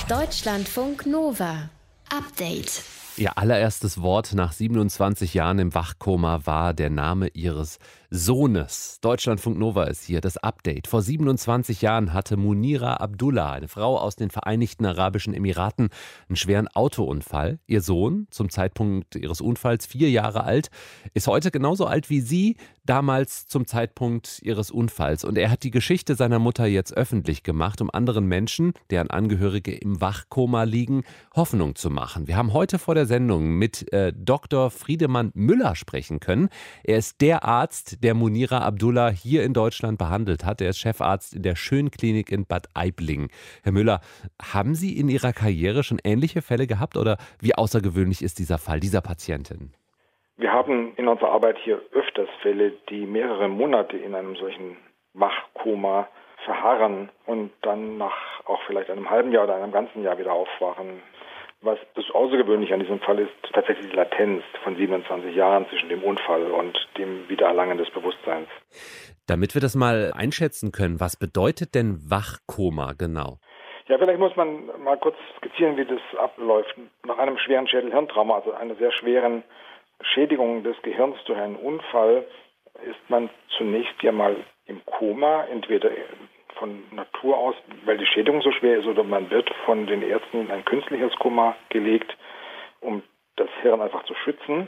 Deutschlandfunk Nova. Update. Ihr allererstes Wort nach 27 Jahren im Wachkoma war der Name ihres Sohnes. Deutschlandfunk Nova ist hier, das Update. Vor 27 Jahren hatte Munira Abdullah, eine Frau aus den Vereinigten Arabischen Emiraten, einen schweren Autounfall. Ihr Sohn, zum Zeitpunkt ihres Unfalls 4 Jahre alt, ist heute genauso alt wie sie, damals zum Zeitpunkt ihres Unfalls. Und er hat die Geschichte seiner Mutter jetzt öffentlich gemacht, um anderen Menschen, deren Angehörige im Wachkoma liegen, Hoffnung zu machen. Wir haben heute vor der Sendung mit Dr. Friedemann Müller sprechen können. Er ist der Arzt, der Munira Abdullah hier in Deutschland behandelt hat. Er ist Chefarzt in der Schönklinik in Bad Aibling. Herr Müller, haben Sie in Ihrer Karriere schon ähnliche Fälle gehabt oder wie außergewöhnlich ist dieser Fall dieser Patientin? Wir haben in unserer Arbeit hier öfters Fälle, die mehrere Monate in einem solchen Wachkoma verharren und dann nach auch vielleicht einem halben Jahr oder einem ganzen Jahr wieder aufwachen. Was das Außergewöhnliche an diesem Fall ist, tatsächlich die Latenz von 27 Jahren zwischen dem Unfall und dem Wiedererlangen des Bewusstseins. Damit wir das mal einschätzen können, was bedeutet denn Wachkoma genau? Ja, vielleicht muss man mal kurz skizzieren, wie das abläuft. Nach einem schweren Schädel-Hirntrauma, also einer sehr schweren Schädigung des Gehirns durch einen Unfall, ist man zunächst ja mal im Koma, entweder von Natur aus, weil die Schädigung so schwer ist, oder man wird von den Ärzten in ein künstliches Koma gelegt, um das Hirn einfach zu schützen.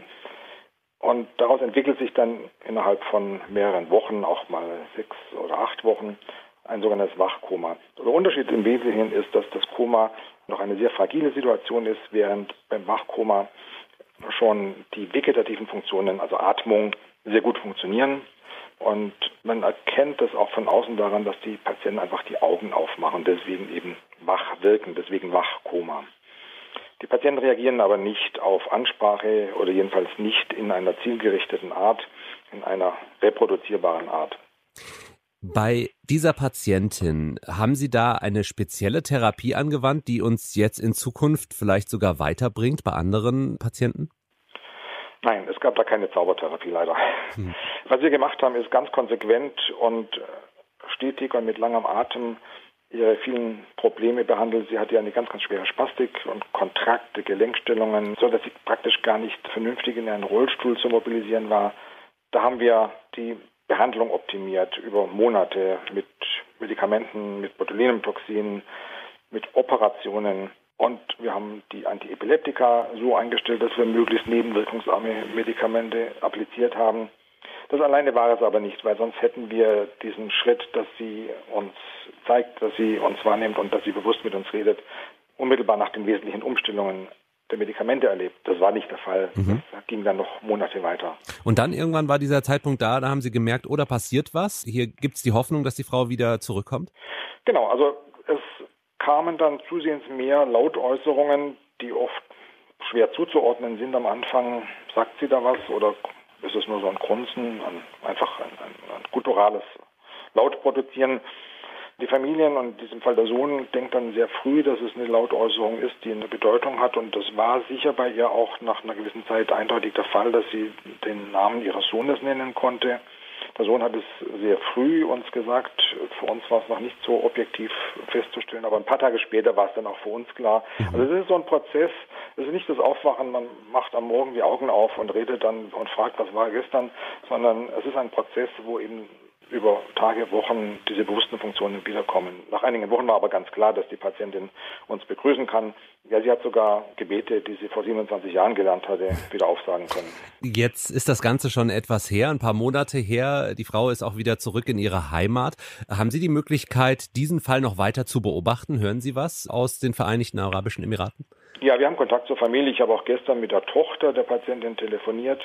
Und daraus entwickelt sich dann innerhalb von mehreren Wochen, auch mal 6 oder 8 Wochen, ein sogenanntes Wachkoma. Der Unterschied im Wesentlichen ist, dass das Koma noch eine sehr fragile Situation ist, während beim Wachkoma schon die vegetativen Funktionen, also Atmung, sehr gut funktionieren. Und man erkennt das auch von außen daran, dass die Patienten einfach die Augen aufmachen, deswegen eben wach wirken, deswegen Wachkoma. Die Patienten reagieren aber nicht auf Ansprache oder jedenfalls nicht in einer zielgerichteten Art, in einer reproduzierbaren Art. Bei dieser Patientin, haben Sie da eine spezielle Therapie angewandt, die uns jetzt in Zukunft vielleicht sogar weiterbringt bei anderen Patienten? Nein, es gab da keine Zaubertherapie leider. Was wir gemacht haben, ist ganz konsequent und stetig und mit langem Atem ihre vielen Probleme behandelt. Sie hatte ja eine ganz, ganz schwere Spastik und kontrakte Gelenkstellungen, so dass sie praktisch gar nicht vernünftig in einen Rollstuhl zu mobilisieren war. Da haben wir die Behandlung optimiert über Monate mit Medikamenten, mit Botulinumtoxin, mit Operationen. Und wir haben die Antiepileptika so eingestellt, dass wir möglichst nebenwirkungsarme Medikamente appliziert haben. Das alleine war es aber nicht, weil sonst hätten wir diesen Schritt, dass sie uns zeigt, dass sie uns wahrnimmt und dass sie bewusst mit uns redet, unmittelbar nach den wesentlichen Umstellungen der Medikamente erlebt. Das war nicht der Fall. Das ging dann noch Monate weiter. Und dann irgendwann war dieser Zeitpunkt da haben Sie gemerkt, oh, da passiert was. Hier gibt es die Hoffnung, dass die Frau wieder zurückkommt? Genau, also es kamen dann zusehends mehr Lautäußerungen, die oft schwer zuzuordnen sind am Anfang. Sagt sie da was oder ist es nur so ein Grunzen, einfach ein gutturales Lautproduzieren? Die Familien und in diesem Fall der Sohn denkt dann sehr früh, dass es eine Lautäußerung ist, die eine Bedeutung hat, und das war sicher bei ihr auch nach einer gewissen Zeit eindeutig der Fall, dass sie den Namen ihres Sohnes nennen konnte. Der Sohn hat es sehr früh uns gesagt. Für uns war es noch nicht so objektiv festzustellen, aber ein paar Tage später war es dann auch für uns klar. Also es ist so ein Prozess, es ist nicht das Aufwachen, man macht am Morgen die Augen auf und redet dann und fragt, was war gestern, sondern es ist ein Prozess, wo eben über Tage, Wochen diese bewussten Funktionen wiederkommen. Nach einigen Wochen war aber ganz klar, dass die Patientin uns begrüßen kann. Ja, sie hat sogar Gebete, die sie vor 27 Jahren gelernt hatte, wieder aufsagen können. Jetzt ist das Ganze schon etwas her, ein paar Monate her. Die Frau ist auch wieder zurück in ihre Heimat. Haben Sie die Möglichkeit, diesen Fall noch weiter zu beobachten? Hören Sie was aus den Vereinigten Arabischen Emiraten? Ja, wir haben Kontakt zur Familie. Ich habe auch gestern mit der Tochter der Patientin telefoniert.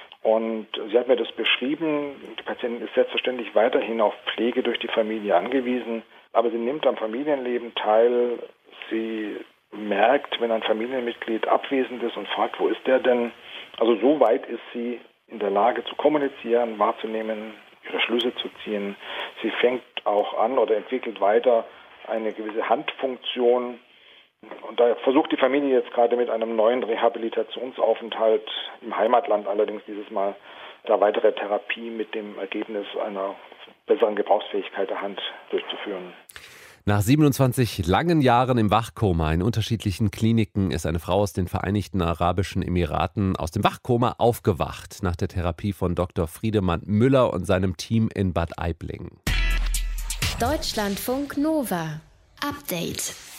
Und sie hat mir das beschrieben. Die Patientin ist selbstverständlich weiterhin auf Pflege durch die Familie angewiesen, aber sie nimmt am Familienleben teil. Sie merkt, wenn ein Familienmitglied abwesend ist und fragt, wo ist der denn? Also so weit ist sie in der Lage zu kommunizieren, wahrzunehmen, ihre Schlüsse zu ziehen. Sie fängt auch an oder entwickelt weiter eine gewisse Handfunktion. Und da versucht die Familie jetzt gerade mit einem neuen Rehabilitationsaufenthalt im Heimatland, allerdings dieses Mal, da weitere Therapie mit dem Ergebnis einer besseren Gebrauchsfähigkeit der Hand durchzuführen. Nach 27 langen Jahren im Wachkoma in unterschiedlichen Kliniken ist eine Frau aus den Vereinigten Arabischen Emiraten aus dem Wachkoma aufgewacht nach der Therapie von Dr. Friedemann Müller und seinem Team in Bad Aibling. Deutschlandfunk Nova. Update.